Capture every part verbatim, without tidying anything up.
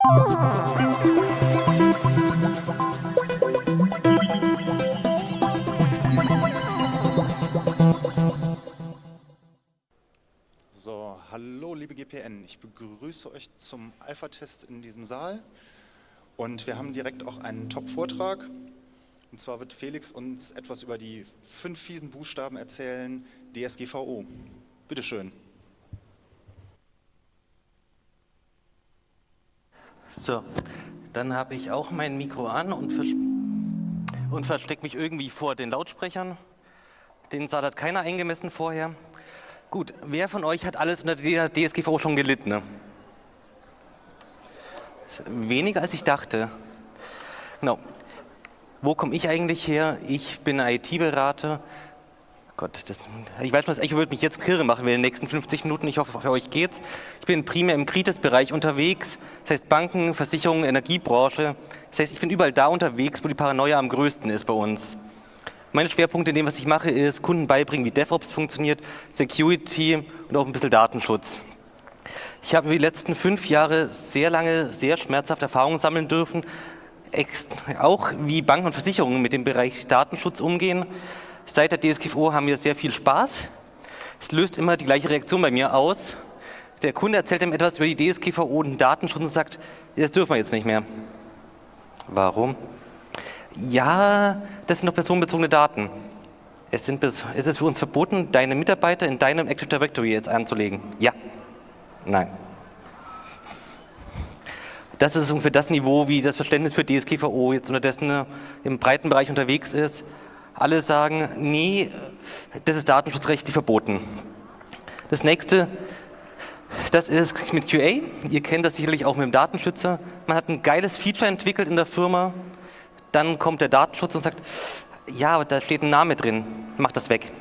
So, hallo liebe G P N, ich begrüße euch zum Alpha-Test in diesem Saal und wir haben direkt auch einen Top-Vortrag. Und zwar wird Felix uns etwas über die fünf fiesen Buchstaben erzählen, D S G V O. Bitte schön. So, dann habe ich auch mein Mikro an und, vers und verstecke mich irgendwie vor den Lautsprechern. Den Saal hat keiner eingemessen vorher. Gut, wer von euch hat alles unter der D S G V O schon gelitten? Ne? Weniger als ich dachte. Genau. Wo komme ich eigentlich her? Ich bin I T-Berater. Gott, das, ich weiß schon, ich würde mich jetzt kirre machen in den nächsten fünfzig Minuten. Ich hoffe, für euch geht's. Ich bin primär im Kritis-Bereich unterwegs. Das heißt Banken, Versicherungen, Energiebranche. Das heißt, ich bin überall da unterwegs, wo die Paranoia am größten ist bei uns. Meine Schwerpunkte in dem, was ich mache, ist Kunden beibringen, wie DevOps funktioniert, Security und auch ein bisschen Datenschutz. Ich habe die letzten fünf Jahre sehr lange, sehr schmerzhafte Erfahrungen sammeln dürfen, auch wie Banken und Versicherungen mit dem Bereich Datenschutz umgehen. Seit der D S G V O haben wir sehr viel Spaß. Es löst immer die gleiche Reaktion bei mir aus. Der Kunde erzählt ihm etwas über die D S G V O und den Datenschutz und sagt, das dürfen wir jetzt nicht mehr. Warum? Ja, das sind doch personenbezogene Daten. Es, sind, es ist für uns verboten, deine Mitarbeiter in deinem Active Directory jetzt anzulegen. Ja. Nein. Das ist ungefähr das Niveau, wie das Verständnis für D S G V O jetzt unterdessen im breiten Bereich unterwegs ist. Alle sagen, nee, das ist datenschutzrechtlich verboten. Das nächste, das ist mit Q A. Ihr kennt das sicherlich auch mit dem Datenschützer. Man hat ein geiles Feature entwickelt in der Firma. Dann kommt der Datenschutz und sagt, ja, aber da steht ein Name drin, mach das weg.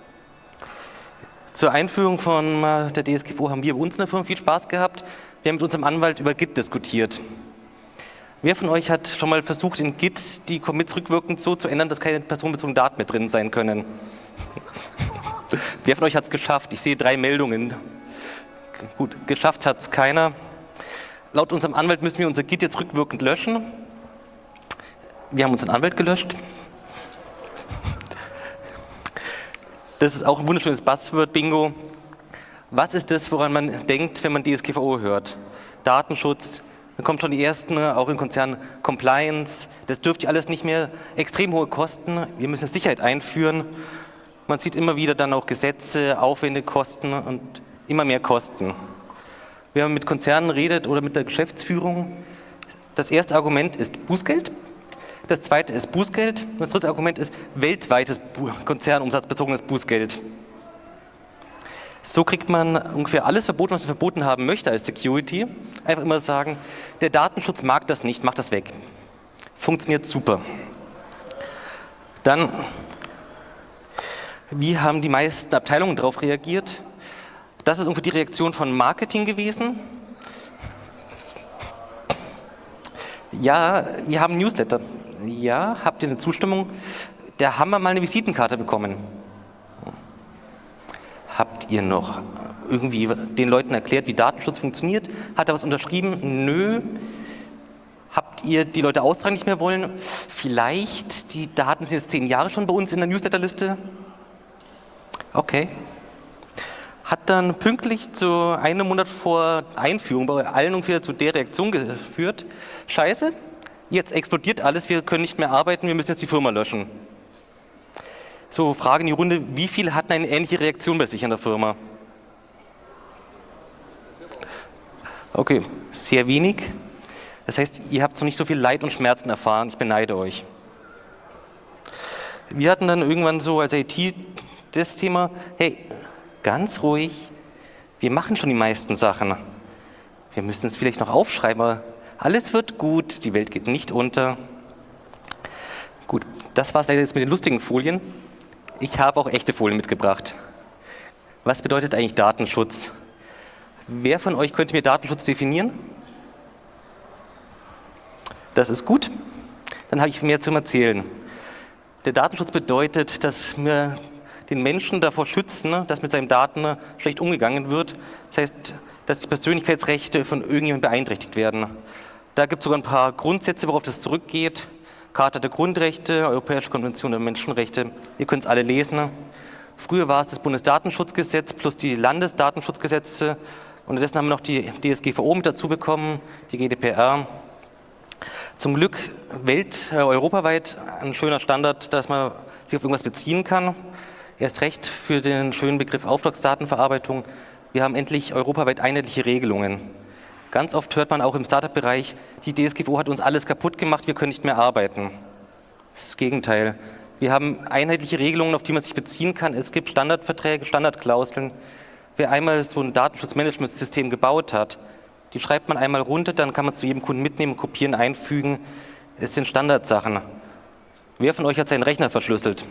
Zur Einführung von der D S G V O haben wir bei uns in der Firma viel Spaß gehabt. Wir haben mit unserem Anwalt über Git diskutiert. Wer von euch hat schon mal versucht, in Git die Commits rückwirkend so zu ändern, dass keine personenbezogenen Daten mehr drin sein können? Wer von euch hat es geschafft? Ich sehe drei Meldungen. Gut, geschafft hat es keiner. Laut unserem Anwalt müssen wir unser Git jetzt rückwirkend löschen. Wir haben unseren Anwalt gelöscht. Das ist auch ein wunderschönes Buzzword-Bingo. Was ist das, woran man denkt, wenn man D S G V O hört? Datenschutz, dann kommt schon die ersten, auch im Konzern, Compliance. Das dürft ihr alles nicht mehr. Extrem hohe Kosten. Wir müssen Sicherheit einführen. Man sieht immer wieder dann auch Gesetze, Aufwände, Kosten und immer mehr Kosten. Wenn man mit Konzernen redet oder mit der Geschäftsführung, das erste Argument ist Bußgeld. Das zweite ist Bußgeld. Und das dritte Argument ist weltweites konzernumsatzbezogenes Bußgeld. So kriegt man ungefähr alles verboten, was man verboten haben möchte als Security. Einfach immer sagen, der Datenschutz mag das nicht, macht das weg. Funktioniert super. Dann, wie haben die meisten Abteilungen darauf reagiert? Das ist ungefähr die Reaktion von Marketing gewesen. Ja, wir haben Newsletter. Ja, habt ihr eine Zustimmung? Da haben wir mal eine Visitenkarte bekommen. Habt ihr noch irgendwie den Leuten erklärt, wie Datenschutz funktioniert? Hat er was unterschrieben? Nö. Habt ihr die Leute austragen nicht mehr wollen? Vielleicht, die Daten sind jetzt zehn Jahre schon bei uns in der Newsletterliste. Okay. Hat dann pünktlich zu einem Monat vor Einführung bei allen ungefähr zu der Reaktion geführt. Scheiße, jetzt explodiert alles, wir können nicht mehr arbeiten, wir müssen jetzt die Firma löschen. So, Frage in die Runde, wie viele hatten eine ähnliche Reaktion bei sich in der Firma? Okay, sehr wenig. Das heißt, ihr habt so nicht so viel Leid und Schmerzen erfahren, ich beneide euch. Wir hatten dann irgendwann so als I T das Thema, hey, ganz ruhig, wir machen schon die meisten Sachen. Wir müssen es vielleicht noch aufschreiben, aber alles wird gut, die Welt geht nicht unter. Gut, das war es jetzt mit den lustigen Folien. Ich habe auch echte Folien mitgebracht. Was bedeutet eigentlich Datenschutz? Wer von euch könnte mir Datenschutz definieren? Das ist gut. Dann habe ich mehr zum Erzählen. Der Datenschutz bedeutet, dass wir den Menschen davor schützen, dass mit seinen Daten schlecht umgegangen wird. Das heißt, dass die Persönlichkeitsrechte von irgendjemandem beeinträchtigt werden. Da gibt es sogar ein paar Grundsätze, worauf das zurückgeht. Charta der Grundrechte, Europäische Konvention der Menschenrechte. Ihr könnt es alle lesen. Früher war es das Bundesdatenschutzgesetz plus die Landesdatenschutzgesetze. Unterdessen haben wir noch die D S G V O mit dazu bekommen, die G D P R. Zum Glück welt-, äh, europaweit ein schöner Standard, dass man sich auf irgendwas beziehen kann. Erst recht für den schönen Begriff Auftragsdatenverarbeitung. Wir haben endlich europaweit einheitliche Regelungen. Ganz oft hört man auch im Startup-Bereich, die D S G V O hat uns alles kaputt gemacht, wir können nicht mehr arbeiten. Das ist das Gegenteil. Wir haben einheitliche Regelungen, auf die man sich beziehen kann. Es gibt Standardverträge, Standardklauseln. Wer einmal so ein Datenschutzmanagementsystem gebaut hat, die schreibt man einmal runter, dann kann man zu jedem Kunden mitnehmen, kopieren, einfügen. Es sind Standardsachen. Wer von euch hat seinen Rechner verschlüsselt?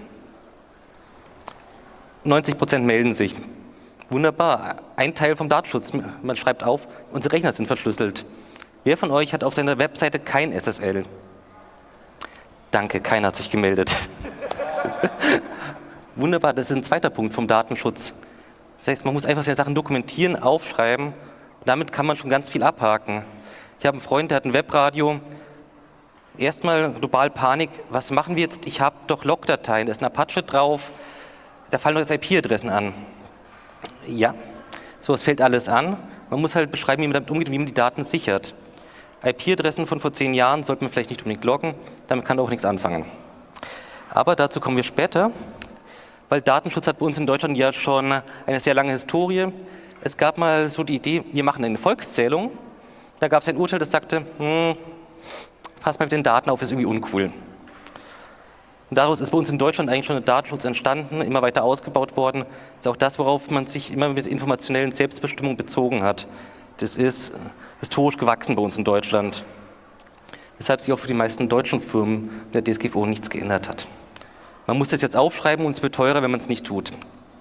neunzig Prozent melden sich. Wunderbar, ein Teil vom Datenschutz. Man schreibt auf, unsere Rechner sind verschlüsselt. Wer von euch hat auf seiner Webseite kein S S L? Danke, keiner hat sich gemeldet. Wunderbar, das ist ein zweiter Punkt vom Datenschutz. Das heißt, man muss einfach seine Sachen dokumentieren, aufschreiben. Und damit kann man schon ganz viel abhaken. Ich habe einen Freund, der hat ein Webradio. Erstmal global Panik. Was machen wir jetzt? Ich habe doch Logdateien, da ist ein Apache drauf. Da fallen doch jetzt I P-Adressen an. Ja, sowas fällt alles an. Man muss halt beschreiben, wie man damit umgeht und wie man die Daten sichert. I P-Adressen von vor zehn Jahren sollte man vielleicht nicht unbedingt loggen. Damit kann man auch nichts anfangen. Aber dazu kommen wir später. Weil Datenschutz hat bei uns in Deutschland ja schon eine sehr lange Historie. Es gab mal so die Idee, wir machen eine Volkszählung. Da gab es ein Urteil, das sagte, hm, pass mal mit den Daten auf, ist irgendwie uncool. Und daraus ist bei uns in Deutschland eigentlich schon der Datenschutz entstanden, immer weiter ausgebaut worden. Das ist auch das, worauf man sich immer mit informationellen Selbstbestimmung bezogen hat. Das ist historisch gewachsen bei uns in Deutschland. Weshalb sich auch für die meisten deutschen Firmen in der D S G V O nichts geändert hat. Man muss das jetzt aufschreiben und es wird teurer, wenn man es nicht tut.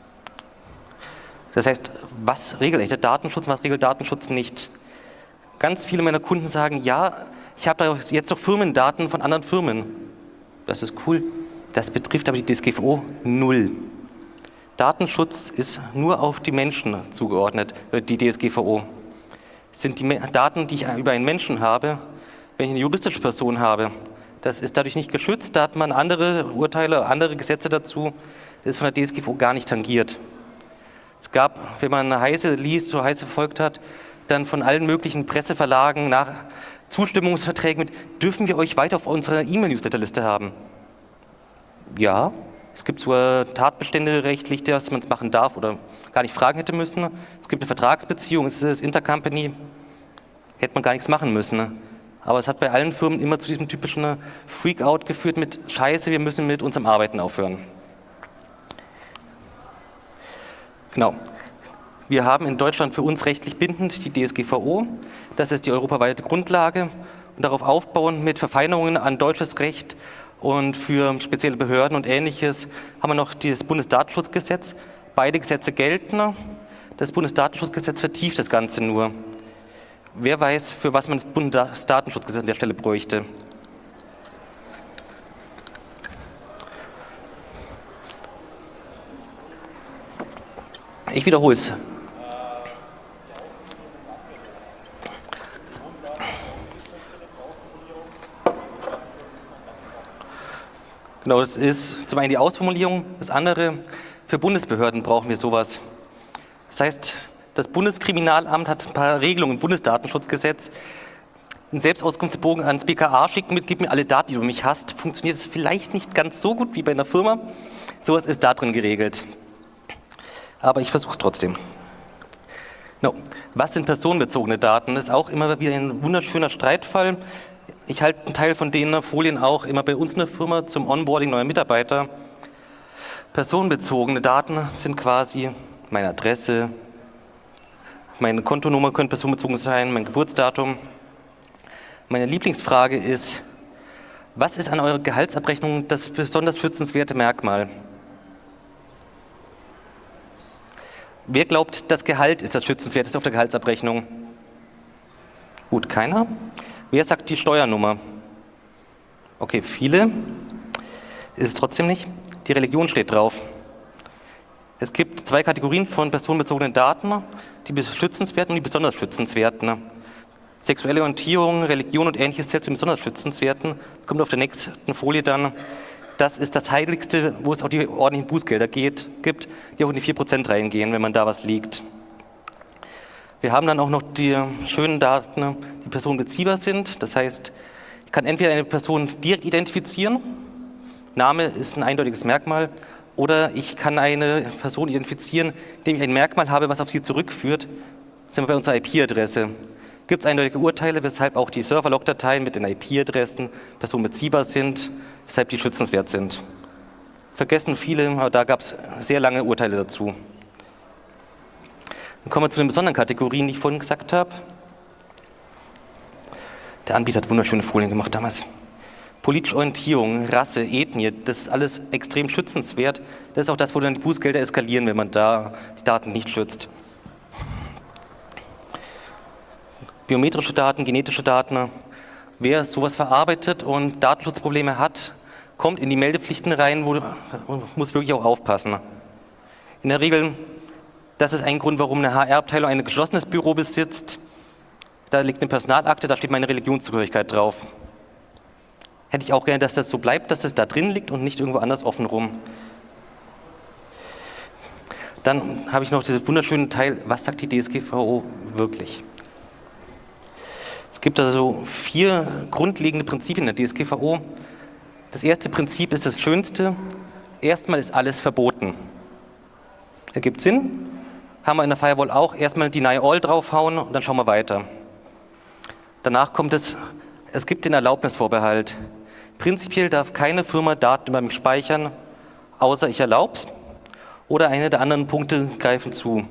Das heißt, was regelt eigentlich der Datenschutz und was regelt Datenschutz nicht? Ganz viele meiner Kunden sagen, ja, ich habe da jetzt doch Firmendaten von anderen Firmen. Das ist cool. Das betrifft aber die D S G V O null. Datenschutz ist nur auf die Menschen zugeordnet, die D S G V O. Das sind die Daten, die ich über einen Menschen habe, wenn ich eine juristische Person habe. Das ist dadurch nicht geschützt, da hat man andere Urteile, andere Gesetze dazu. Das ist von der D S G V O gar nicht tangiert. Es gab, wenn man Heise liest, so Heise verfolgt hat, dann von allen möglichen Presseverlagen nach Zustimmungsverträgen mit, dürfen wir euch weiter auf unserer E-Mail-Newsletterliste haben? Ja, es gibt sogar Tatbestände rechtlich, dass man es machen darf oder gar nicht fragen hätte müssen. Es gibt eine Vertragsbeziehung, es ist Intercompany, hätte man gar nichts machen müssen. Aber es hat bei allen Firmen immer zu diesem typischen Freak-out geführt mit Scheiße, wir müssen mit unserem Arbeiten aufhören. Genau. Wir haben in Deutschland für uns rechtlich bindend die D S G V O. Das ist die europaweite Grundlage. Und darauf aufbauen mit Verfeinerungen an deutsches Recht und für spezielle Behörden und Ähnliches haben wir noch das Bundesdatenschutzgesetz. Beide Gesetze gelten. Das Bundesdatenschutzgesetz vertieft das Ganze nur. Wer weiß, für was man das Bundesdatenschutzgesetz an der Stelle bräuchte? Ich wiederhole es. Genau, das ist zum einen die Ausformulierung, das andere, für Bundesbehörden brauchen wir sowas. Das heißt, das Bundeskriminalamt hat ein paar Regelungen im Bundesdatenschutzgesetz. Einen Selbstauskunftsbogen ans B K A schicken mit, gib mir alle Daten, die du mich hast, funktioniert es vielleicht nicht ganz so gut wie bei einer Firma. Sowas ist da drin geregelt. Aber ich versuche es trotzdem. No. Was sind personenbezogene Daten? Das ist auch immer wieder ein wunderschöner Streitfall. Ich halte einen Teil von den Folien auch immer bei uns in der Firma zum Onboarding neuer Mitarbeiter. Personenbezogene Daten sind quasi meine Adresse, meine Kontonummer könnte personenbezogen sein, mein Geburtsdatum. Meine Lieblingsfrage ist, was ist an eurer Gehaltsabrechnung das besonders schützenswerte Merkmal? Wer glaubt, das Gehalt ist das Schützenswerteste auf der Gehaltsabrechnung? Gut, keiner. Wer sagt die Steuernummer? Okay, viele. Ist es trotzdem nicht. Die Religion steht drauf. Es gibt zwei Kategorien von personenbezogenen Daten, die schützenswerten und die besonders schützenswerten. Sexuelle Orientierung, Religion und Ähnliches zählt zu den besonders schützenswerten. Das kommt auf der nächsten Folie dann. Das ist das Heiligste, wo es auch die ordentlichen Bußgelder geht, gibt, die auch in die vier Prozent reingehen, wenn man da was liegt. Wir haben dann auch noch die schönen Daten, die personenbeziehbar sind. Das heißt, ich kann entweder eine Person direkt identifizieren, Name ist ein eindeutiges Merkmal, oder ich kann eine Person identifizieren, indem ich ein Merkmal habe, was auf sie zurückführt. Das sind wir bei unserer I P-Adresse. Gibt es eindeutige Urteile, weshalb auch die Server-Log-Dateien mit den I P-Adressen personenbeziehbar sind, weshalb die schützenswert sind. Vergessen viele, aber da gab es sehr lange Urteile dazu. Dann kommen wir zu den besonderen Kategorien, die ich vorhin gesagt habe. Der Anbieter hat wunderschöne Folien gemacht damals. Politische Orientierung, Rasse, Ethnie, das ist alles extrem schützenswert. Das ist auch das, wo dann die Bußgelder eskalieren, wenn man da die Daten nicht schützt. Biometrische Daten, genetische Daten. Wer sowas verarbeitet und Datenschutzprobleme hat, kommt in die Meldepflichten rein, wo muss wirklich auch aufpassen. In der Regel, das ist ein Grund, warum eine H R-Abteilung ein geschlossenes Büro besitzt. Da liegt eine Personalakte, da steht meine Religionszugehörigkeit drauf. Hätte ich auch gerne, dass das so bleibt, dass es da drin liegt und nicht irgendwo anders offen rum. Dann habe ich noch diesen wunderschönen Teil, was sagt die D S G V O wirklich? Es gibt also vier grundlegende Prinzipien in der D S G V O. Das erste Prinzip ist das schönste. Erstmal ist alles verboten. Ergibt Sinn. Haben wir in der Firewall auch. Erstmal Deny All draufhauen und dann schauen wir weiter. Danach kommt es, es gibt den Erlaubnisvorbehalt. Prinzipiell darf keine Firma Daten über mich speichern, außer ich erlaube es. Oder eine der anderen Punkte greifen zu.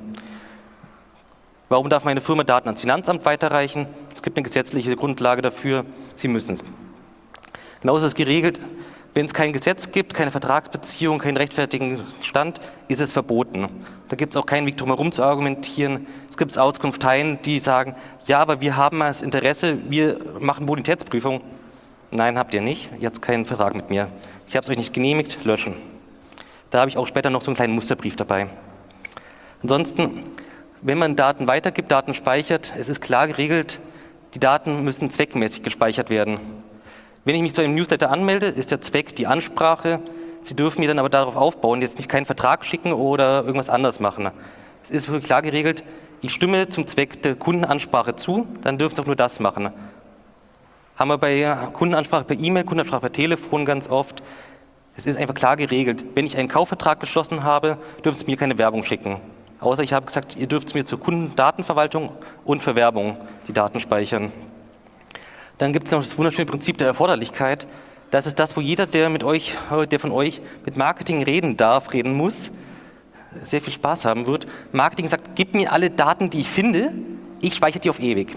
Warum darf meine Firma Daten ans Finanzamt weiterreichen? Es gibt eine gesetzliche Grundlage dafür, sie müssen es. Genauso ist es geregelt, wenn es kein Gesetz gibt, keine Vertragsbeziehung, keinen rechtfertigen Stand, ist es verboten. Da gibt es auch keinen Weg drum herum zu argumentieren. Es gibt Auskunfteien, die sagen, ja, aber wir haben das Interesse, wir machen Bonitätsprüfung. Nein, habt ihr nicht, ihr habt keinen Vertrag mit mir. Ich habe es euch nicht genehmigt, löschen. Da habe ich auch später noch so einen kleinen Musterbrief dabei. Ansonsten, wenn man Daten weitergibt, Daten speichert, es ist klar geregelt, die Daten müssen zweckmäßig gespeichert werden. Wenn ich mich zu einem Newsletter anmelde, ist der Zweck die Ansprache. Sie dürfen mir dann aber darauf aufbauen, jetzt nicht keinen Vertrag schicken oder irgendwas anderes machen. Es ist wirklich klar geregelt, ich stimme zum Zweck der Kundenansprache zu, dann dürfen Sie auch nur das machen. Haben wir bei Kundenansprache per E-Mail, Kundenansprache per Telefon ganz oft. Es ist einfach klar geregelt. Wenn ich einen Kaufvertrag geschlossen habe, dürfen Sie mir keine Werbung schicken. Außer ich habe gesagt, ihr dürft mir zur Kundendatenverwaltung und für Werbung die Daten speichern. Dann gibt es noch das wunderschöne Prinzip der Erforderlichkeit. Das ist das, wo jeder, der mit euch, der von euch mit Marketing reden darf, reden muss, sehr viel Spaß haben wird. Marketing sagt, gib mir alle Daten, die ich finde, ich speichere die auf ewig.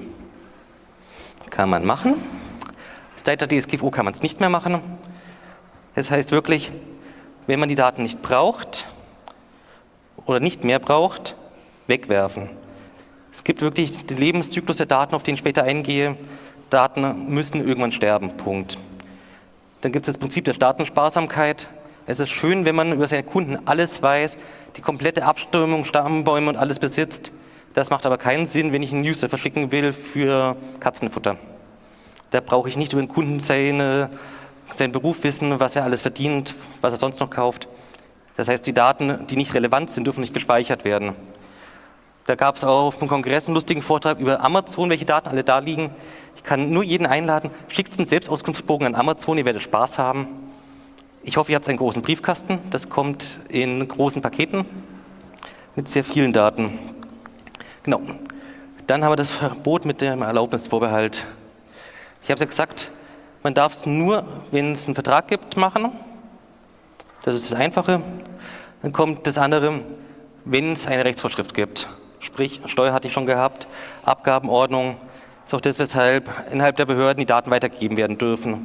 Kann man machen. Seit der D S G V O kann man es nicht mehr machen. Das heißt wirklich, wenn man die Daten nicht braucht oder nicht mehr braucht, wegwerfen. Es gibt wirklich den Lebenszyklus der Daten, auf den ich später eingehe. Daten müssen irgendwann sterben, Punkt. Dann gibt es das Prinzip der Datensparsamkeit. Es ist schön, wenn man über seine Kunden alles weiß, die komplette Abstimmung, Stammbäume und alles besitzt. Das macht aber keinen Sinn, wenn ich einen Newsletter verschicken will für Katzenfutter. Da brauche ich nicht über den Kunden seine, seinen Beruf wissen, was er alles verdient, was er sonst noch kauft. Das heißt, die Daten, die nicht relevant sind, dürfen nicht gespeichert werden. Da gab es auch auf dem Kongress einen lustigen Vortrag über Amazon, welche Daten alle da liegen. Ich kann nur jeden einladen, schickt einen Selbstauskunftsbogen an Amazon, ihr werdet Spaß haben. Ich hoffe, ihr habt einen großen Briefkasten, das kommt in großen Paketen mit sehr vielen Daten. Genau. Dann haben wir das Verbot mit dem Erlaubnisvorbehalt. Ich habe es ja gesagt, man darf es nur, wenn es einen Vertrag gibt, machen. Das ist das Einfache. Dann kommt das andere, wenn es eine Rechtsvorschrift gibt. Sprich, Steuer hatte ich schon gehabt, Abgabenordnung. Das ist auch das, weshalb innerhalb der Behörden die Daten weitergegeben werden dürfen.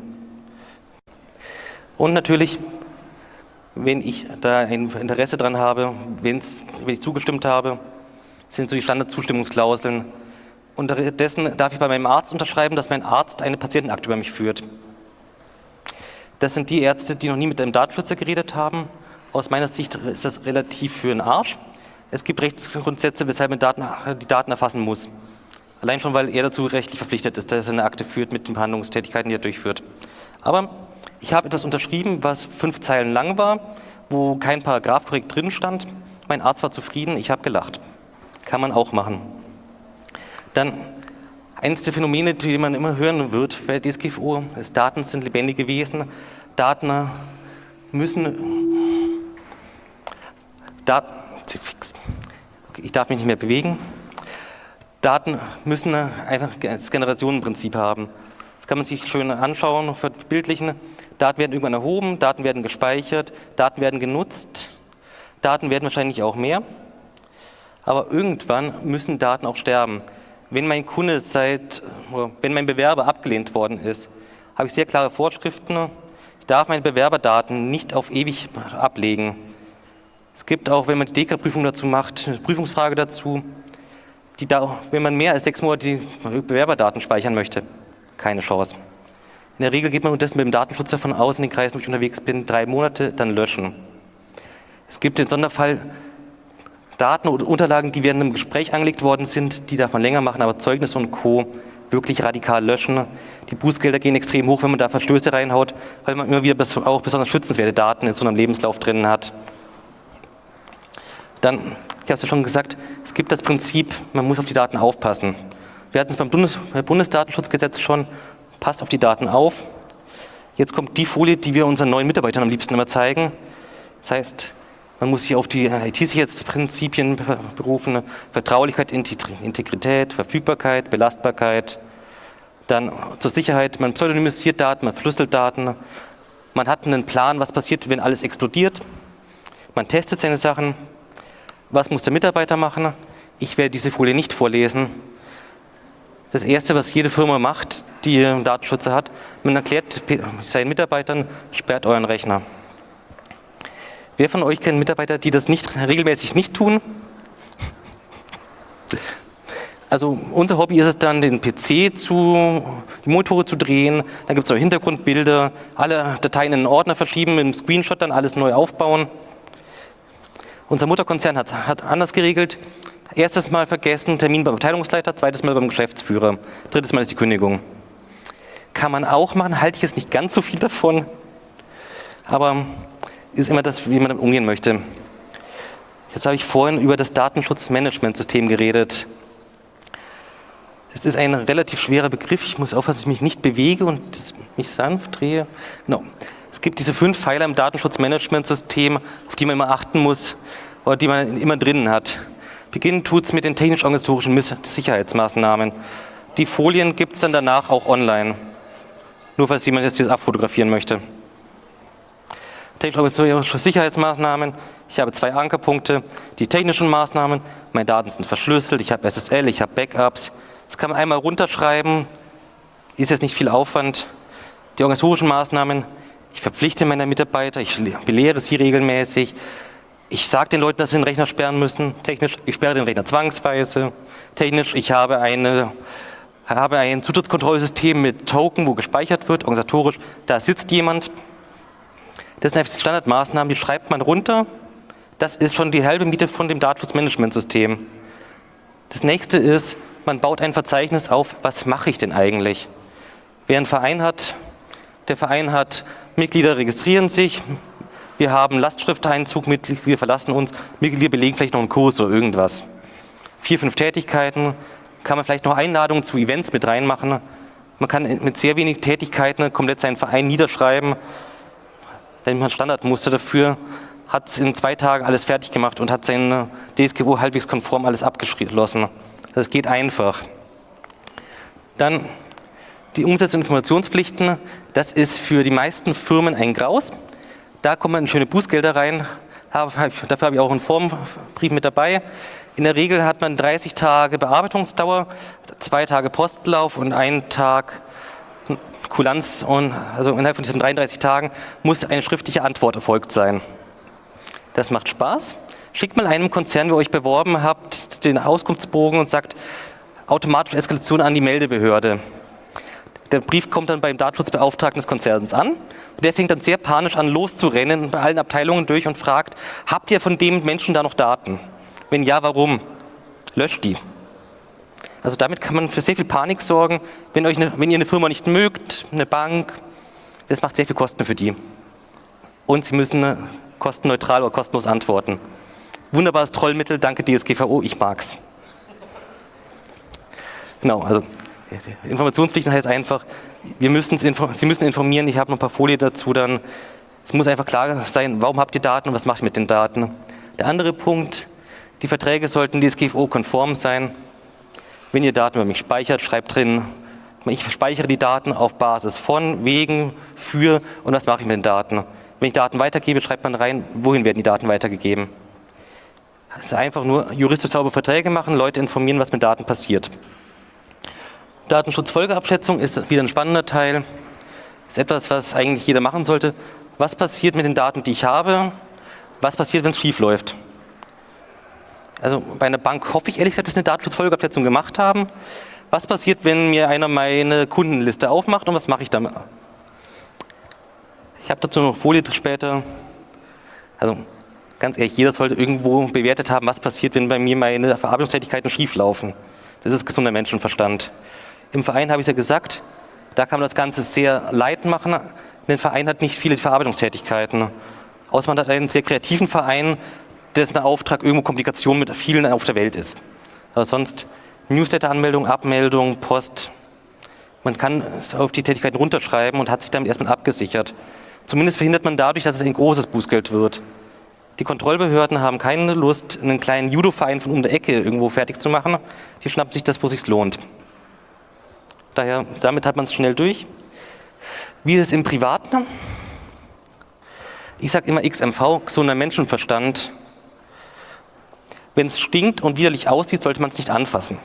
Und natürlich, wenn ich da ein Interesse dran habe, wenn's, wenn ich zugestimmt habe, sind so die Standardzustimmungsklauseln. Unterdessen darf ich bei meinem Arzt unterschreiben, dass mein Arzt eine Patientenakte über mich führt. Das sind die Ärzte, die noch nie mit einem Datenschützer geredet haben. Aus meiner Sicht ist das relativ für den Arsch. Es gibt Rechtsgrundsätze, weshalb man Daten, die Daten erfassen muss. Allein schon, weil er dazu rechtlich verpflichtet ist, dass er eine Akte führt mit den Behandlungstätigkeiten, die er durchführt. Aber ich habe etwas unterschrieben, was fünf Zeilen lang war, wo kein Paragraph korrekt drin stand. Mein Arzt war zufrieden, ich habe gelacht. Kann man auch machen. Dann eines der Phänomene, die man immer hören wird bei der D S G V O, ist, Daten sind lebendige Wesen. Daten müssen... Dat, okay, ich darf mich nicht mehr bewegen. Daten müssen einfach das Generationenprinzip haben. Das kann man sich schön anschauen, verbildlichen. Daten werden irgendwann erhoben, Daten werden gespeichert, Daten werden genutzt, Daten werden wahrscheinlich auch mehr. Aber irgendwann müssen Daten auch sterben. Wenn mein Kunde seit, wenn mein Bewerber abgelehnt worden ist, habe ich sehr klare Vorschriften. Ich darf meine Bewerberdaten nicht auf ewig ablegen. Es gibt auch, wenn man die D E K A-Prüfung dazu macht, eine Prüfungsfrage dazu, die da, wenn man mehr als sechs Monate die Bewerberdaten speichern möchte, keine Chance. In der Regel geht man unterdessen mit dem Datenschutz davon aus, in den Kreisen, wo ich unterwegs bin, drei Monate, dann löschen. Es gibt den Sonderfall Daten oder Unterlagen, die während einem Gespräch angelegt worden sind, die darf man länger machen, aber Zeugnisse und Co. wirklich radikal löschen. Die Bußgelder gehen extrem hoch, wenn man da Verstöße reinhaut, weil man immer wieder auch besonders schützenswerte Daten in so einem Lebenslauf drin hat. Dann, ich habe es ja schon gesagt, es gibt das Prinzip, man muss auf die Daten aufpassen. Wir hatten es beim Bundes Bundesdatenschutzgesetz schon, passt auf die Daten auf. Jetzt kommt die Folie, die wir unseren neuen Mitarbeitern am liebsten immer zeigen. Das heißt, man muss sich auf die I T-Sicherheitsprinzipien berufen, Vertraulichkeit, Integrität, Verfügbarkeit, Belastbarkeit. Dann zur Sicherheit, man pseudonymisiert Daten, man verschlüsselt Daten. Man hat einen Plan, was passiert, wenn alles explodiert. Man testet seine Sachen. Was muss der Mitarbeiter machen? Ich werde diese Folie nicht vorlesen. Das Erste, was jede Firma macht, die einen Datenschützer hat, man erklärt seinen Mitarbeitern, sperrt euren Rechner. Wer von euch kennt Mitarbeiter, die das nicht, regelmäßig nicht tun? Also unser Hobby ist es dann, den P C zu, die Monitore zu drehen, dann gibt es auch Hintergrundbilder, alle Dateien in einen Ordner verschieben, mit einem Screenshot dann alles neu aufbauen. Unser Mutterkonzern hat, hat anders geregelt. Erstes Mal vergessen, Termin beim Abteilungsleiter, zweites Mal beim Geschäftsführer, drittes Mal ist die Kündigung. Kann man auch machen, halte ich jetzt nicht ganz so viel davon, aber ist immer das, wie man damit umgehen möchte. Jetzt habe ich vorhin über das Datenschutzmanagementsystem geredet. Das ist ein relativ schwerer Begriff, ich muss aufpassen, dass ich mich nicht bewege und mich sanft drehe. Genau. Es gibt diese fünf Pfeiler im Datenschutzmanagementsystem, auf die man immer achten muss, oder die man immer drinnen hat. Beginnen tut es mit den technisch-organisatorischen Sicherheitsmaßnahmen. Die Folien gibt es dann danach auch online. Nur falls jemand jetzt das abfotografieren möchte. Technisch-organisatorische Sicherheitsmaßnahmen. Ich habe zwei Ankerpunkte. Die technischen Maßnahmen. Meine Daten sind verschlüsselt. Ich habe S S L, ich habe Backups. Das kann man einmal runterschreiben. Ist jetzt nicht viel Aufwand. Die organisatorischen Maßnahmen. Ich verpflichte meine Mitarbeiter. Ich belehre sie regelmäßig. Ich sage den Leuten, dass sie den Rechner sperren müssen. Technisch, ich sperre den Rechner zwangsweise. Technisch, ich habe, eine, habe ein Zutrittskontrollsystem mit Token, wo gespeichert wird. Organisatorisch, da sitzt jemand. Das sind einfach Standardmaßnahmen, die schreibt man runter. Das ist schon die halbe Miete von dem Datenschutzmanagementsystem. Das nächste ist, man baut ein Verzeichnis auf, was mache ich denn eigentlich? Wer einen Verein hat, der Verein hat, Mitglieder registrieren sich, wir haben Lastschrifteinzug, Mitglieder verlassen uns, Mitglieder belegen vielleicht noch einen Kurs oder irgendwas. Vier, fünf Tätigkeiten, kann man vielleicht noch Einladungen zu Events mit reinmachen. Man kann mit sehr wenig Tätigkeiten komplett seinen Verein niederschreiben. Da nimmt man Standardmuster dafür, hat in zwei Tagen alles fertig gemacht und hat sein D S G V O halbwegs konform alles abgeschlossen. Das geht einfach. Dann die Umsetzung und Informationspflichten, das ist für die meisten Firmen ein Graus. Da kommen schöne Bußgelder rein, dafür habe ich auch einen Formbrief mit dabei. In der Regel hat man dreißig Tage Bearbeitungsdauer, zwei Tage Postlauf und einen Tag Kulanz. Und also innerhalb von diesen dreiunddreißig Tagen muss eine schriftliche Antwort erfolgt sein. Das macht Spaß. Schickt mal einem Konzern, wie ihr euch beworben habt, den Auskunftsbogen und sagt, automatische Eskalation an die Meldebehörde. Der Brief kommt dann beim Datenschutzbeauftragten des Konzerns an und der fängt dann sehr panisch an loszurennen bei allen Abteilungen durch und fragt, habt ihr von dem Menschen da noch Daten? Wenn ja, warum? Löscht die. Also damit kann man für sehr viel Panik sorgen, wenn, euch eine, wenn ihr eine Firma nicht mögt, eine Bank, das macht sehr viel Kosten für die. Und sie müssen kostenneutral oder kostenlos antworten. Wunderbares Trollmittel, danke D S G V O, ich mag's. Genau, also Informationspflicht heißt einfach, wir müssen Sie müssen informieren, ich habe noch ein paar Folien dazu dann. Es muss einfach klar sein, warum habt ihr Daten und was macht ihr mit den Daten. Der andere Punkt, die Verträge sollten D S G V O-konform sein. Wenn ihr Daten über mich speichert, schreibt drin, ich speichere die Daten auf Basis von, wegen, für und was mache ich mit den Daten. Wenn ich Daten weitergebe, schreibt man rein, wohin werden die Daten weitergegeben. Es ist einfach nur juristisch saubere Verträge machen, Leute informieren, was mit Daten passiert. Datenschutzfolgeabschätzung ist wieder ein spannender Teil. Ist etwas, was eigentlich jeder machen sollte. Was passiert mit den Daten, die ich habe? Was passiert, wenn es schief läuft? Also bei einer Bank hoffe ich ehrlich gesagt, dass sie eine Datenschutzfolgeabschätzung gemacht haben. Was passiert, wenn mir einer meine Kundenliste aufmacht und was mache ich damit? Ich habe dazu noch Folie später. Also ganz ehrlich, jeder sollte irgendwo bewertet haben, was passiert, wenn bei mir meine Verarbeitungstätigkeiten schief laufen. Das ist gesunder Menschenverstand. Im Verein habe ich es ja gesagt, da kann man das Ganze sehr light machen. Ein Verein hat nicht viele Verarbeitungstätigkeiten. Außer man hat einen sehr kreativen Verein, dessen Auftrag irgendwo Kommunikation mit vielen auf der Welt ist. Aber sonst Newsletter-Anmeldung, Abmeldung, Post. Man kann es auf die Tätigkeiten runterschreiben und hat sich damit erstmal abgesichert. Zumindest verhindert man dadurch, dass es ein großes Bußgeld wird. Die Kontrollbehörden haben keine Lust, einen kleinen Judo-Verein von um der Ecke irgendwo fertig zu machen. Die schnappen sich das, wo es sich lohnt. Daher, damit hat man es schnell durch. Wie ist es im Privaten? Ich sage immer X M V, gesunder Menschenverstand. Wenn es stinkt und widerlich aussieht, sollte man es nicht anfassen.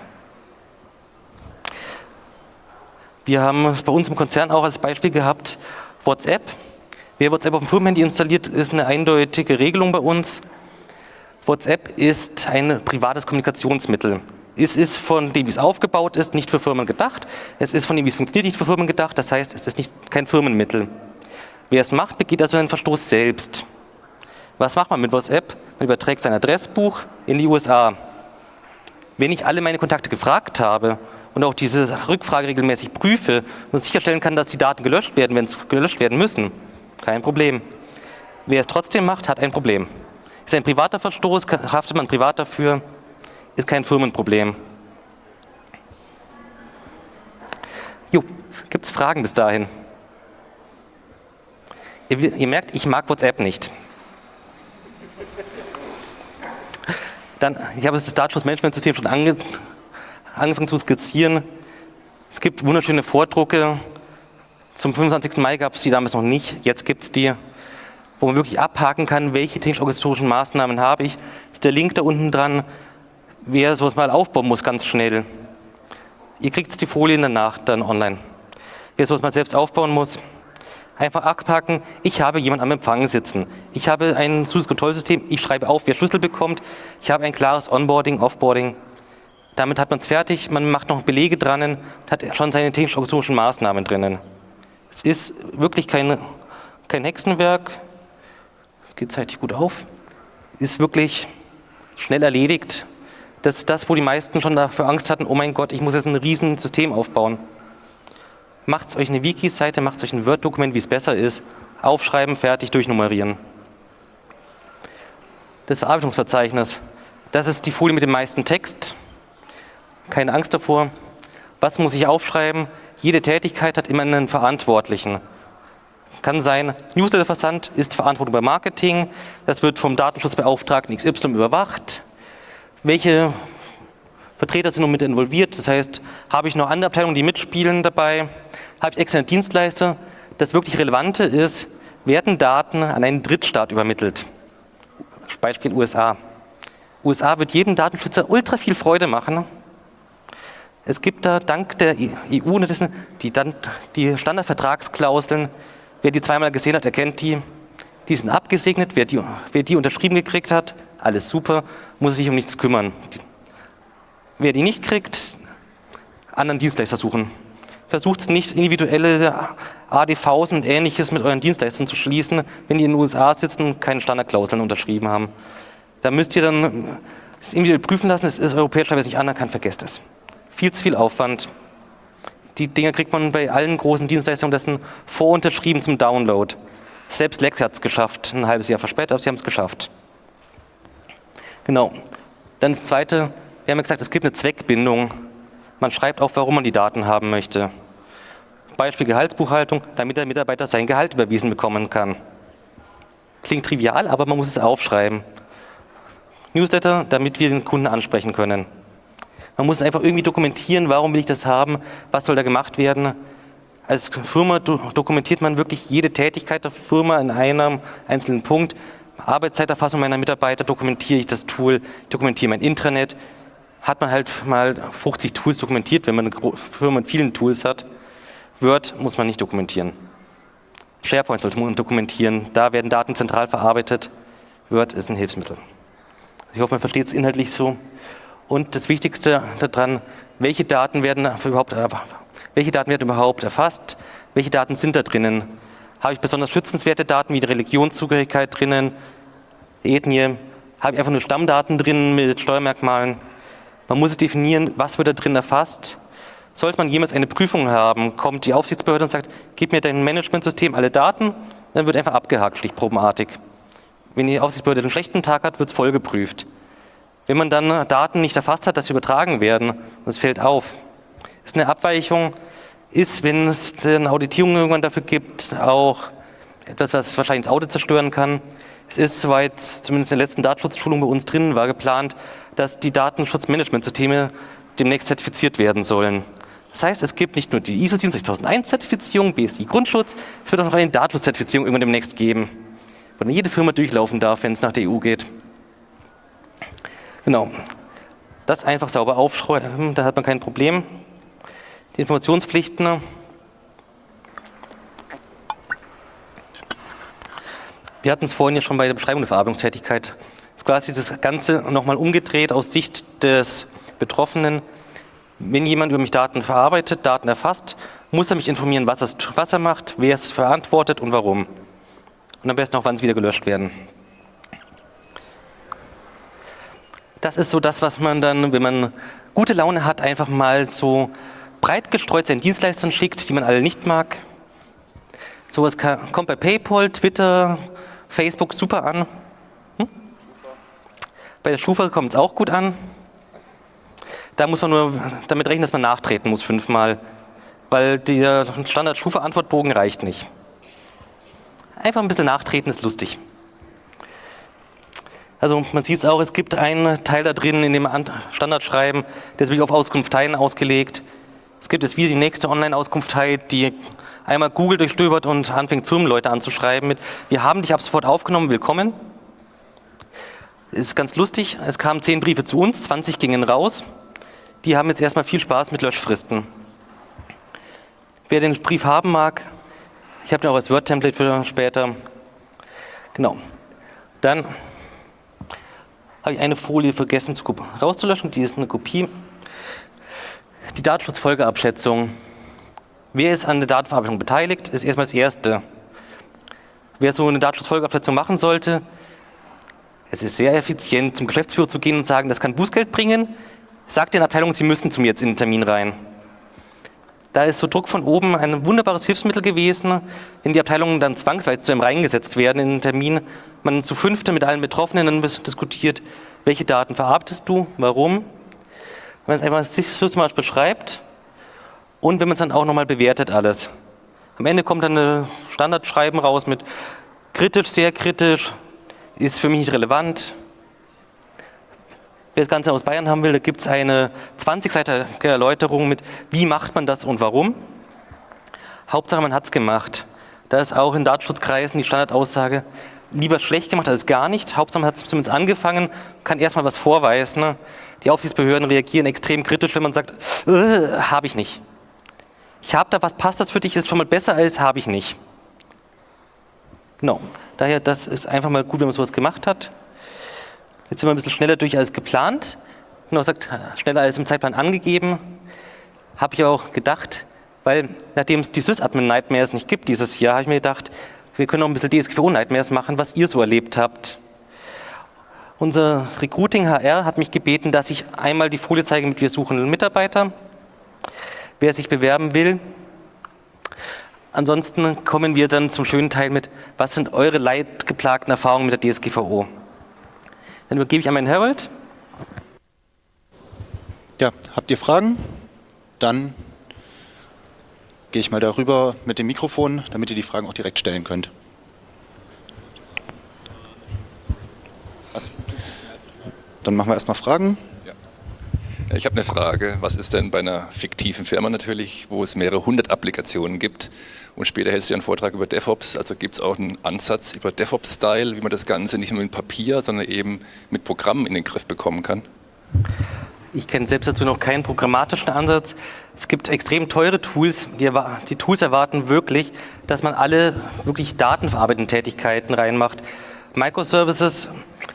Wir haben es bei uns im Konzern auch als Beispiel gehabt, WhatsApp. Wer WhatsApp auf dem Firmenhandy installiert, ist eine eindeutige Regelung bei uns. WhatsApp ist ein privates Kommunikationsmittel. Es ist von dem, wie es aufgebaut ist, nicht für Firmen gedacht. Es ist von dem, wie es funktioniert, nicht für Firmen gedacht. Das heißt, es ist nicht, kein Firmenmittel. Wer es macht, begeht also einen Verstoß selbst. Was macht man mit WhatsApp? Man überträgt sein Adressbuch in die U S A. Wenn ich alle meine Kontakte gefragt habe und auch diese Rückfrage regelmäßig prüfe und sicherstellen kann, dass die Daten gelöscht werden, wenn es gelöscht werden müssen, kein Problem. Wer es trotzdem macht, hat ein Problem. Ist ein privater Verstoß, haftet man privat dafür, ist kein Firmenproblem. Jo, gibt es Fragen bis dahin? Ihr, ihr merkt, ich mag WhatsApp nicht. Dann, ich habe das Datenschutzmanagementsystem schon ange, angefangen zu skizzieren. Es gibt wunderschöne Vordrucke. Zum fünfundzwanzigsten Mai gab es die damals noch nicht. Jetzt gibt es die, wo man wirklich abhaken kann, welche technisch-organisatorischen Maßnahmen habe ich. Ist der Link da unten dran, wer sowas mal aufbauen muss, ganz schnell. Ihr kriegt die Folien danach dann online. Wer sowas mal selbst aufbauen muss, einfach abhaken, ich habe jemanden am Empfang sitzen. Ich habe ein Zusatzkontrollsystem, ich schreibe auf, wer Schlüssel bekommt. Ich habe ein klares Onboarding, Offboarding. Damit hat man es fertig, man macht noch Belege dran und hat schon seine technisch-organisatorischen Maßnahmen drinnen. Es ist wirklich kein, kein Hexenwerk, es geht zeitlich gut auf, ist wirklich schnell erledigt. Das ist das, wo die meisten schon dafür Angst hatten, oh mein Gott, ich muss jetzt ein riesen System aufbauen. Macht euch eine Wiki-Seite, macht euch ein Word-Dokument, wie es besser ist. Aufschreiben, fertig, durchnummerieren. Das Verarbeitungsverzeichnis, das ist die Folie mit dem meisten Text. Keine Angst davor. Was muss ich aufschreiben? Jede Tätigkeit hat immer einen Verantwortlichen. Kann sein, Newsletterversand ist Verantwortung bei Marketing. Das wird vom Datenschutzbeauftragten X Y überwacht. Welche Vertreter sind noch mit involviert? Das heißt, habe ich noch andere Abteilungen, die mitspielen dabei? Habe ich externe Dienstleister? Das wirklich Relevante ist, werden Daten an einen Drittstaat übermittelt. Beispiel U S A. U S A wird jedem Datenschützer ultra viel Freude machen. Es gibt da dank der E U die, die Standardvertragsklauseln. Wer die zweimal gesehen hat, erkennt die. Die sind abgesegnet. Wer die, wer die unterschrieben gekriegt hat, alles super, muss sich um nichts kümmern. Wer die nicht kriegt, anderen Dienstleister suchen. Versucht nicht, individuelle A D Vs und Ähnliches mit euren Dienstleistern zu schließen, wenn die in den U S A sitzen und keine Standardklauseln unterschrieben haben. Da müsst ihr dann es individuell prüfen lassen, es ist europäischerweise nicht anerkannt, vergesst es. Viel zu viel Aufwand. Die Dinge kriegt man bei allen großen Dienstleistungen, das sind vorunterschrieben zum Download. Selbst Lex hat es geschafft, ein halbes Jahr verspätet, aber sie haben es geschafft. Genau. Dann das Zweite, wir haben ja gesagt, es gibt eine Zweckbindung. Man schreibt auf, warum man die Daten haben möchte. Beispiel Gehaltsbuchhaltung, damit der Mitarbeiter sein Gehalt überwiesen bekommen kann. Klingt trivial, aber man muss es aufschreiben. Newsletter, damit wir den Kunden ansprechen können. Man muss einfach irgendwie dokumentieren, warum will ich das haben, was soll da gemacht werden. Als Firma do dokumentiert man wirklich jede Tätigkeit der Firma in einem einzelnen Punkt. Arbeitszeiterfassung meiner Mitarbeiter, dokumentiere ich das Tool, dokumentiere mein Intranet. Hat man halt mal fünfzig Tools dokumentiert, wenn man eine Firma mit vielen Tools hat. Word muss man nicht dokumentieren. SharePoint sollte man dokumentieren, da werden Daten zentral verarbeitet. Word ist ein Hilfsmittel. Ich hoffe, man versteht es inhaltlich so. Und das Wichtigste daran, welche Daten werden überhaupt, welche Daten werden überhaupt erfasst, welche Daten sind da drinnen. Habe ich besonders schützenswerte Daten wie die Religionszugehörigkeit drinnen, Ethnie, habe ich einfach nur Stammdaten drin mit Steuermerkmalen. Man muss es definieren, was wird da drin erfasst. Sollte man jemals eine Prüfung haben, kommt die Aufsichtsbehörde und sagt, gib mir dein Managementsystem alle Daten, dann wird einfach abgehakt, stichprobenartig. Wenn die Aufsichtsbehörde einen schlechten Tag hat, wird es voll geprüft. Wenn man dann Daten nicht erfasst hat, dass sie übertragen werden, das fällt auf. Das ist eine Abweichung, ist, wenn es eine Auditierung irgendwann dafür gibt, auch etwas, was wahrscheinlich das Audit zerstören kann. Es ist, soweit zumindest in der letzten Datenschutzschulung bei uns drin war, geplant, dass die Datenschutzmanagementsysteme demnächst zertifiziert werden sollen. Das heißt, es gibt nicht nur die I S O siebenundsechzigtausendeins Zertifizierung, B S I Grundschutz, es wird auch noch eine Datenschutzzertifizierung irgendwann demnächst geben, wo dann jede Firma durchlaufen darf, wenn es nach der E U geht. Genau. Das einfach sauber aufschreiben, da hat man kein Problem. Die Informationspflichten. Wir hatten es vorhin ja schon bei der Beschreibung der Verarbeitungstätigkeit. Das ist quasi das Ganze nochmal umgedreht aus Sicht des Betroffenen. Wenn jemand über mich Daten verarbeitet, Daten erfasst, muss er mich informieren, was, es, was er macht, wer es verantwortet und warum. Und am besten auch, wann es wieder gelöscht werden. Das ist so das, was man dann, wenn man gute Laune hat, einfach mal so breit gestreut seinen Dienstleistern schickt, die man alle nicht mag. Sowas kann, kommt bei PayPal, Twitter, Facebook super an. Hm? Bei der Schufa kommt es auch gut an. Da muss man nur damit rechnen, dass man nachtreten muss fünfmal, weil der Standard-Schufa-Antwortbogen reicht nicht. Einfach ein bisschen nachtreten ist lustig. Also man sieht es auch, es gibt einen Teil da drin in dem Standardschreiben, der ist wirklich auf Auskunfteien ausgelegt. Es gibt jetzt wie die nächste Online-Auskunftei, die einmal Google durchstöbert und anfängt Firmenleute anzuschreiben mit, wir haben dich ab sofort aufgenommen, willkommen. Ist ganz lustig, es kamen zehn Briefe zu uns, zwanzig gingen raus. Die haben jetzt erstmal viel Spaß mit Löschfristen. Wer den Brief haben mag, ich habe den auch als Word-Template für später. Genau. Dann habe ich eine Folie vergessen zu rauszulöschen, die ist eine Kopie. Die Datenschutzfolgeabschätzung. Wer ist an der Datenverarbeitung beteiligt, ist erstmal das Erste. Wer so eine Datenschutzfolgeabschätzung machen sollte, es ist sehr effizient, zum Geschäftsführer zu gehen und sagen, das kann Bußgeld bringen, sagt den Abteilungen, sie müssen zu mir jetzt in den Termin rein. Da ist so Druck von oben ein wunderbares Hilfsmittel gewesen, wenn die Abteilungen dann zwangsweise zu einem reingesetzt werden in den Termin, man zu fünfte mit allen Betroffenen dann diskutiert, welche Daten verarbeitest du, warum, wenn man es einfach systematisch beschreibt und wenn man es dann auch nochmal bewertet alles. Am Ende kommt dann ein Standardschreiben raus mit kritisch, sehr kritisch, ist für mich nicht relevant. Wer das Ganze aus Bayern haben will, da gibt es eine zwanzigseitige Erläuterung mit, wie macht man das und warum. Hauptsache, man hat es gemacht. Da ist auch in Datenschutzkreisen die Standardaussage, lieber schlecht gemacht als gar nicht. Hauptsache, man hat es zumindest angefangen, kann erstmal was vorweisen. Die Aufsichtsbehörden reagieren extrem kritisch, wenn man sagt, äh, habe ich nicht. Ich habe da was, passt das für dich, ist schon mal besser als habe ich nicht. Genau, daher, das ist einfach mal gut, wenn man sowas gemacht hat. Jetzt sind wir ein bisschen schneller durch als geplant. Genau, sagt, schneller als im Zeitplan angegeben. Habe ich auch gedacht, weil nachdem es die Sysadmin-Nightmares nicht gibt dieses Jahr, habe ich mir gedacht, wir können auch ein bisschen D S G V O-Nightmares machen, was ihr so erlebt habt. Unser Recruiting H R hat mich gebeten, dass ich einmal die Folie zeige mit wir suchen einen Mitarbeiter, wer sich bewerben will. Ansonsten kommen wir dann zum schönen Teil mit, was sind eure leidgeplagten Erfahrungen mit der D S G V O? Dann übergebe ich an meinen Harold. Ja, habt ihr Fragen? Dann gehe ich mal darüber mit dem Mikrofon, damit ihr die Fragen auch direkt stellen könnt. Was? Dann machen wir erstmal Fragen. Ja. Ich habe eine Frage. Was ist denn bei einer fiktiven Firma natürlich, wo es mehrere hundert Applikationen gibt und später hältst du einen Vortrag über DevOps, also gibt es auch einen Ansatz über DevOps-Style, wie man das Ganze nicht nur mit Papier, sondern eben mit Programmen in den Griff bekommen kann? Ich kenne selbst dazu noch keinen programmatischen Ansatz. Es gibt extrem teure Tools. Die, die Tools erwarten wirklich, dass man alle wirklich datenverarbeitenden Tätigkeiten reinmacht. Microservices,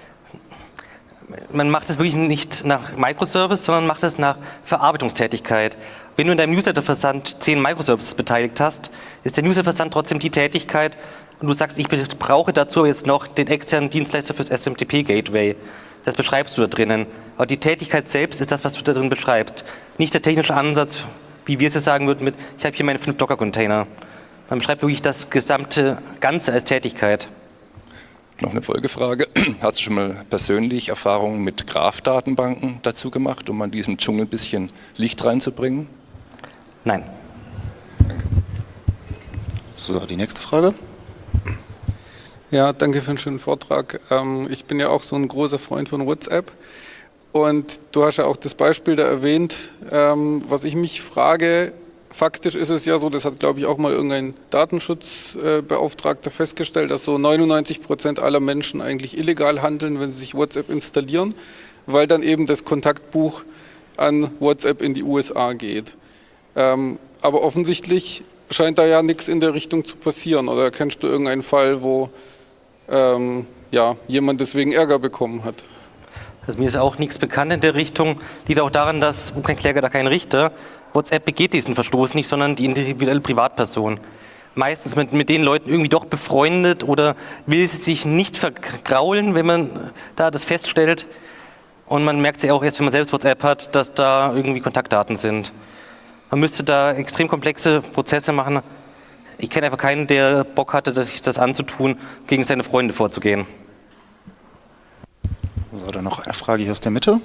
man macht es wirklich nicht nach Microservice, sondern macht es nach Verarbeitungstätigkeit. Wenn du in deinem Newsletterversand zehn Microservices beteiligt hast, ist der Newsletterversand trotzdem die Tätigkeit und du sagst, ich brauche dazu jetzt noch den externen Dienstleister fürs S M T P-Gateway. Das beschreibst du da drinnen. Aber die Tätigkeit selbst ist das, was du da drin beschreibst. Nicht der technische Ansatz, wie wir es jetzt sagen würden, mit ich habe hier meine fünf Docker-Container. Man beschreibt wirklich das gesamte Ganze als Tätigkeit. Noch eine Folgefrage. Hast du schon mal persönlich Erfahrungen mit Graph-Datenbanken dazu gemacht, um an diesem Dschungel ein bisschen Licht reinzubringen? Nein. Danke. So, die nächste Frage. Ja, danke für einen schönen Vortrag. Ich bin ja auch so ein großer Freund von WhatsApp und du hast ja auch das Beispiel da erwähnt. Was ich mich frage, faktisch ist es ja so, das hat glaube ich auch mal irgendein Datenschutzbeauftragter festgestellt, dass so neunundneunzig Prozent aller Menschen eigentlich illegal handeln, wenn sie sich WhatsApp installieren, weil dann eben das Kontaktbuch an WhatsApp in die U S A geht. Aber offensichtlich scheint da ja nichts in der Richtung zu passieren. Oder kennst du irgendeinen Fall, wo ähm, ja, jemand deswegen Ärger bekommen hat? Also mir ist auch nichts bekannt in der Richtung. Liegt auch daran, dass, wo kein Kläger, da kein Richter, WhatsApp begeht diesen Verstoß nicht, sondern die individuelle Privatperson. Meistens mit, mit den Leuten irgendwie doch befreundet oder will sie sich nicht vergraulen, wenn man da das feststellt. Und man merkt sich auch erst, wenn man selbst WhatsApp hat, dass da irgendwie Kontaktdaten sind. Man müsste da extrem komplexe Prozesse machen. Ich kenne einfach keinen, der Bock hatte, sich das anzutun, gegen seine Freunde vorzugehen. So, dann noch eine Frage hier aus der Mitte.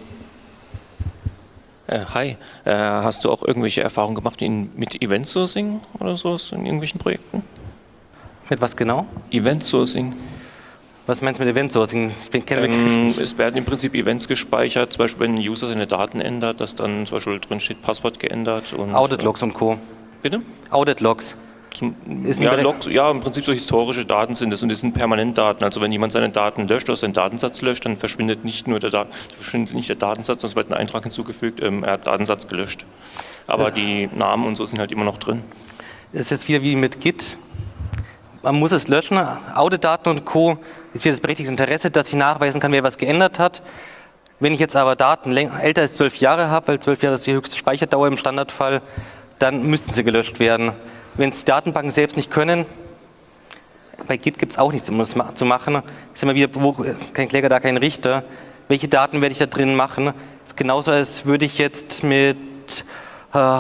Äh, hi, äh, hast du auch irgendwelche Erfahrungen gemacht in, mit Event Sourcing oder sowas in irgendwelchen Projekten? Mit was genau? Event Sourcing. Was meinst du mit Event Sourcing? Ich bin keine ähm, Es werden im Prinzip Events gespeichert, zum Beispiel wenn ein User seine Daten ändert, dass dann zum Beispiel drin steht Passwort geändert. Und Audit-Logs und Co. Bitte? Audit-Logs. Zum, ja, Logs, ja, im Prinzip so historische Daten sind es und das sind Permanentdaten. Also wenn jemand seine Daten löscht oder seinen Datensatz löscht, dann verschwindet nicht nur der, Da- verschwindet nicht der Datensatz, sondern es wird ein Eintrag hinzugefügt, ähm, er hat Datensatz gelöscht. Aber ja, die Namen und so sind halt immer noch drin. Das ist jetzt wieder wie mit Git. Man muss es löschen. Auditdaten und Co. ist wieder das berechtigte Interesse, dass ich nachweisen kann, wer was geändert hat. Wenn ich jetzt aber Daten älter als zwölf Jahre habe, weil zwölf Jahre ist die höchste Speicherdauer im Standardfall, dann müssten sie gelöscht werden. Wenn es die Datenbanken selbst nicht können, bei Git gibt es auch nichts, um das zu machen. Ist immer wieder, wo kein Kläger, da kein Richter. Welche Daten werde ich da drin machen? Das ist genauso, als würde ich jetzt mit, äh,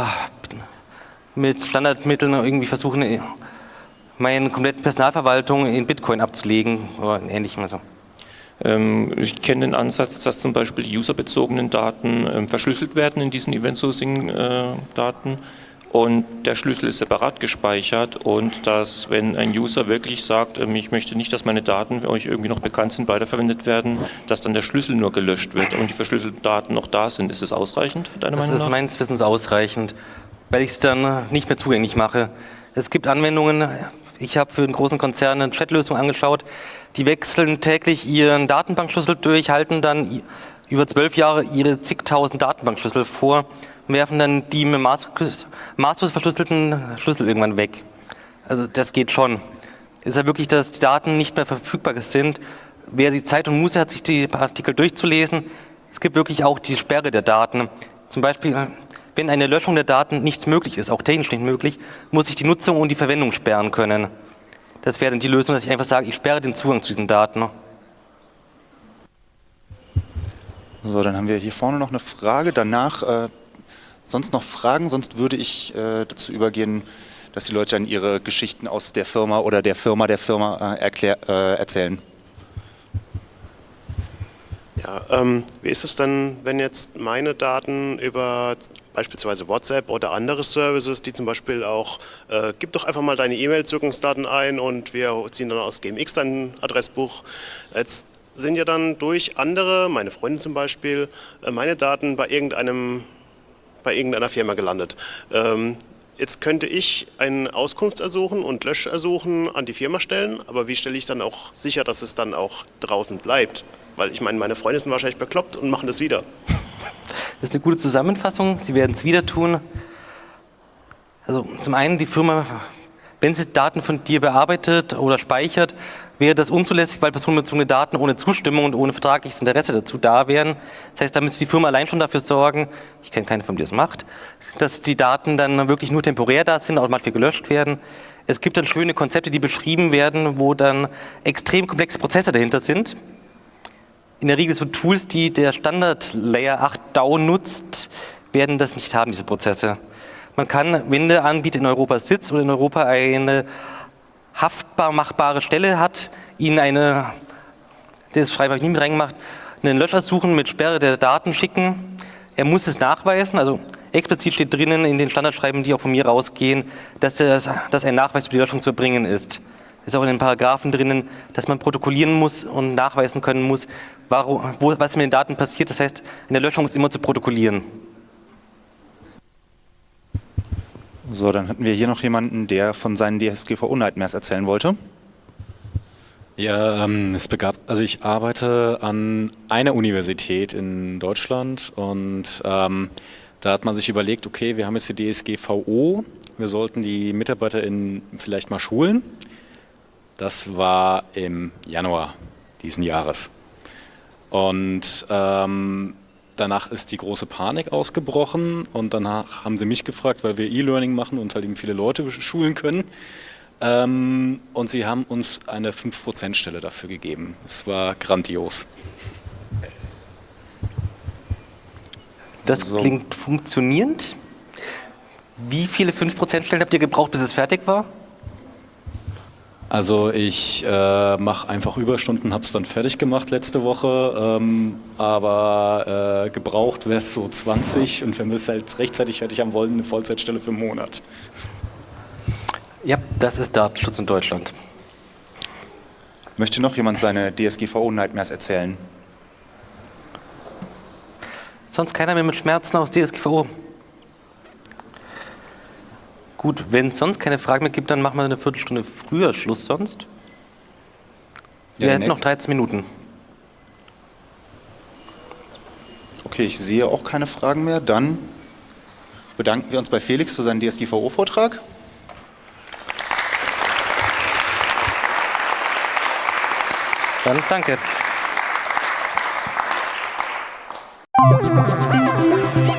mit Standardmitteln irgendwie versuchen, meine komplette Personalverwaltung in Bitcoin abzulegen oder ähnlichem. Also. Ähm, ich kenne den Ansatz, dass zum Beispiel die userbezogenen Daten ähm, verschlüsselt werden in diesen Event-Sourcing-Daten. Und der Schlüssel ist separat gespeichert und dass, wenn ein User wirklich sagt, ich möchte nicht, dass meine Daten euch irgendwie noch bekannt sind, weiterverwendet werden, dass dann der Schlüssel nur gelöscht wird und die verschlüsselten Daten noch da sind. Ist das ausreichend für deine Meinung nach? Das ist meines Wissens ausreichend, weil ich es dann nicht mehr zugänglich mache. Es gibt Anwendungen, ich habe für einen großen Konzern eine Chatlösung angeschaut, die wechseln täglich ihren Datenbankschlüssel durch, halten dann über zwölf Jahre ihre zigtausend Datenbankschlüssel vor und werfen dann die mit maßlos verschlüsselten Schlüssel irgendwann weg. Also das geht schon. Es ist ja wirklich, dass die Daten nicht mehr verfügbar sind. Wer die Zeit und Muße hat, sich die Artikel durchzulesen, es gibt wirklich auch die Sperre der Daten. Zum Beispiel, wenn eine Löschung der Daten nicht möglich ist, auch technisch nicht möglich, muss ich die Nutzung und die Verwendung sperren können. Das wäre dann die Lösung, dass ich einfach sage, ich sperre den Zugang zu diesen Daten. So, dann haben wir hier vorne noch eine Frage. Danach äh, sonst noch Fragen, sonst würde ich äh, dazu übergehen, dass die Leute dann ihre Geschichten aus der Firma oder der Firma der Firma äh, erklär, äh, erzählen. Ja, ähm, wie ist es denn, wenn jetzt meine Daten über beispielsweise WhatsApp oder andere Services, die zum Beispiel auch, äh, gib doch einfach mal deine E-Mail-Zugangsdaten ein und wir ziehen dann aus G M X dein Adressbuch. Jetzt sind ja dann durch andere, meine Freunde zum Beispiel, äh, meine Daten bei irgendeinem, bei irgendeiner Firma gelandet. Ähm, Jetzt könnte ich ein Auskunftsersuchen und Löschersuchen an die Firma stellen, aber wie stelle ich dann auch sicher, dass es dann auch draußen bleibt? Weil ich meine, meine Freunde sind wahrscheinlich bekloppt und machen das wieder. Das ist eine gute Zusammenfassung. Sie werden es wieder tun. Also zum einen die Firma, wenn sie Daten von dir bearbeitet oder speichert, wäre das unzulässig, weil personenbezogene Daten ohne Zustimmung und ohne vertragliches Interesse dazu da wären. Das heißt, da müsste die Firma allein schon dafür sorgen, ich kenne keine Firma, die das macht, dass die Daten dann wirklich nur temporär da sind, automatisch gelöscht werden. Es gibt dann schöne Konzepte, die beschrieben werden, wo dann extrem komplexe Prozesse dahinter sind. In der Regel so Tools, die der Standard Layer acht D A O nutzt, werden das nicht haben, diese Prozesse. Man kann, wenn der Anbieter in Europa sitzt oder in Europa eine haftbar machbare Stelle hat, Ihnen eine, das Schreiben habe ich nie mit reingemacht, einen Löschersuchen mit Sperre der Daten schicken. Er muss es nachweisen, also explizit steht drinnen in den Standardschreiben, die auch von mir rausgehen, dass, das, dass ein Nachweis über die Löschung zu erbringen ist. Ist auch in den Paragraphen drinnen, dass man protokollieren muss und nachweisen können muss, warum, wo, was mit den Daten passiert. Das heißt, in der Löschung ist immer zu protokollieren. So, dann hatten wir hier noch jemanden, der von seinen D S G V O-Nightmares erzählen wollte. Ja, ähm, es begab, also ich arbeite an einer Universität in Deutschland und ähm, da hat man sich überlegt, okay, wir haben jetzt die D S G V O, wir sollten die MitarbeiterInnen vielleicht mal schulen. Das war im Januar diesen Jahres. Und ähm, danach ist die große Panik ausgebrochen und danach haben sie mich gefragt, weil wir E-Learning machen und halt eben viele Leute schulen können. Ähm, und sie haben uns eine fünf Prozent Stelle dafür gegeben. Es war grandios. Das So. klingt funktionierend. Wie viele fünf Prozent Stellen habt ihr gebraucht, bis es fertig war? Also ich äh, mache einfach Überstunden, habe es dann fertig gemacht letzte Woche, ähm, aber äh, gebraucht wäre es so zwanzig und wenn wir es halt rechtzeitig fertig haben wollen, eine Vollzeitstelle für einen Monat. Ja, das ist Datenschutz in Deutschland. Möchte noch jemand seine D S G V O-Nightmares erzählen? Sonst keiner mehr mit Schmerzen aus D S G V O. Gut, wenn es sonst keine Fragen mehr gibt, dann machen wir eine Viertelstunde früher Schluss sonst. Wir Ja, hätten nett. noch dreizehn Minuten. Okay, ich sehe auch keine Fragen mehr. Dann bedanken wir uns bei Felix für seinen D S G V O-Vortrag. Dann danke.